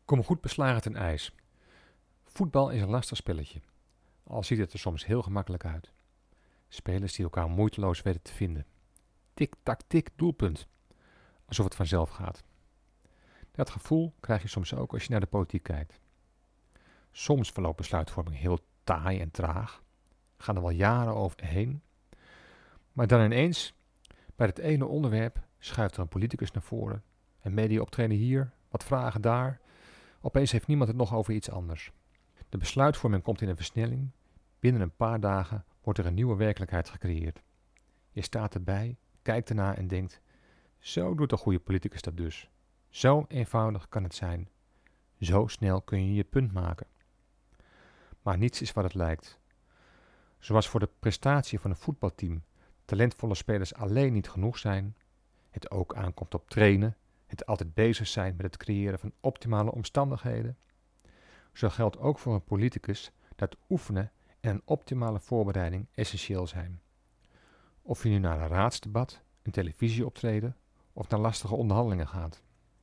Kom goed beslagen ten ijs. Voetbal is een lastig spelletje, al ziet het er soms heel gemakkelijk uit. Spelers die elkaar moeiteloos weten te vinden. Tik, tak, tik, doelpunt. Alsof het vanzelf gaat. Dat gevoel krijg je soms ook als je naar de politiek kijkt. Soms verloopt besluitvorming heel taai en traag. Gaan er wel jaren overheen. Maar dan ineens, bij het ene onderwerp, schuift er een politicus naar voren. Een media optreden hier, wat vragen daar. Opeens heeft niemand het nog over iets anders. De besluitvorming komt in een versnelling. Binnen een paar dagen wordt er een nieuwe werkelijkheid gecreëerd. Je staat erbij, kijkt ernaar en denkt: zo doet een goede politicus dat dus. Zo eenvoudig kan het zijn. Zo snel kun je je punt maken. Maar niets is wat het lijkt. Zoals voor de prestatie van een voetbalteam talentvolle spelers alleen niet genoeg zijn, het ook aankomt op trainen, het altijd bezig zijn met het creëren van optimale omstandigheden, zo geldt ook voor een politicus dat oefenen en een optimale voorbereiding essentieel zijn. Of je nu naar een raadsdebat, een televisieoptreden of naar lastige onderhandelingen gaat.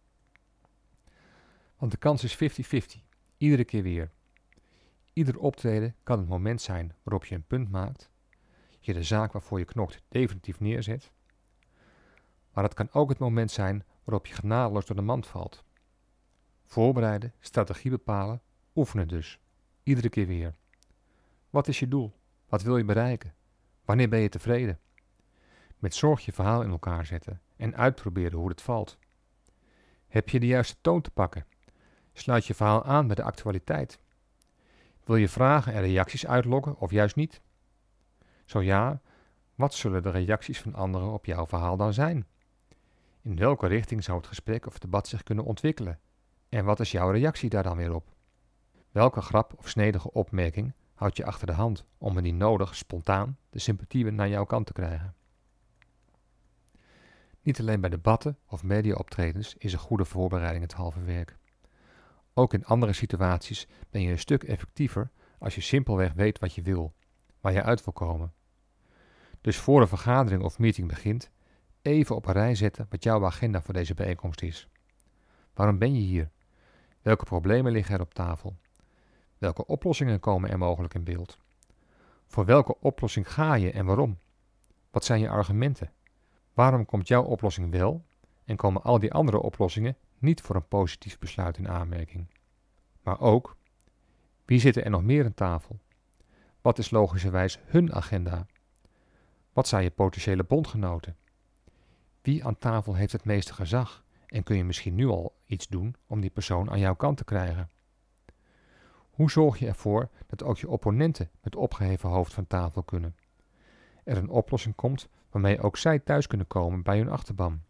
Want de kans is 50-50, iedere keer weer. Ieder optreden kan het moment zijn waarop je een punt maakt, je de zaak waarvoor je knokt definitief neerzet, maar het kan ook het moment zijn waarop je genadeloos door de mand valt. Voorbereiden, strategie bepalen, oefenen dus, iedere keer weer. Wat is je doel? Wat wil je bereiken? Wanneer ben je tevreden? Met zorg je verhaal in elkaar zetten en uitproberen hoe het valt. Heb je de juiste toon te pakken? Sluit je verhaal aan bij de actualiteit? Wil je vragen en reacties uitlokken of juist niet? Zo ja, wat zullen de reacties van anderen op jouw verhaal dan zijn? In welke richting zou het gesprek of debat zich kunnen ontwikkelen? En wat is jouw reactie daar dan weer op? Welke grap of snedige opmerking houd je achter de hand om indien nodig spontaan de sympathie naar jouw kant te krijgen? Niet alleen bij debatten of mediaoptredens is een goede voorbereiding het halve werk. Ook in andere situaties ben je een stuk effectiever als je simpelweg weet wat je wil, waar je uit wil komen. Dus voor een vergadering of meeting begint, even op een rij zetten wat jouw agenda voor deze bijeenkomst is. Waarom ben je hier? Welke problemen liggen er op tafel? Welke oplossingen komen er mogelijk in beeld? Voor welke oplossing ga je en waarom? Wat zijn je argumenten? Waarom komt jouw oplossing wel en komen al die andere oplossingen niet voor een positief besluit in aanmerking? Maar ook, wie zitten er nog meer aan tafel? Wat is logischerwijs hun agenda? Wat zijn je potentiële bondgenoten? Wie aan tafel heeft het meeste gezag en kun je misschien nu al iets doen om die persoon aan jouw kant te krijgen? Hoe zorg je ervoor dat ook je opponenten met opgeheven hoofd van tafel kunnen? Er een oplossing komt waarmee ook zij thuis kunnen komen bij hun achterban.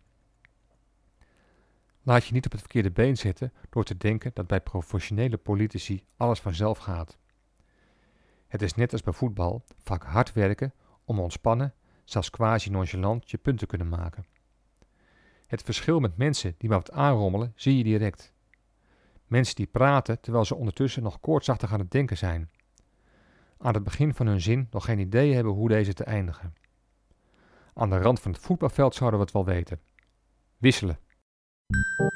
Laat je niet op het verkeerde been zitten door te denken dat bij professionele politici alles vanzelf gaat. Het is net als bij voetbal vaak hard werken om ontspannen, zelfs quasi-nonchalant je punt te kunnen maken. Het verschil met mensen die maar wat aanrommelen zie je direct. Mensen die praten terwijl ze ondertussen nog koortsachtig aan het denken zijn. Aan het begin van hun zin nog geen idee hebben hoe deze te eindigen. Aan de rand van het voetbalveld zouden we het wel weten. Wisselen.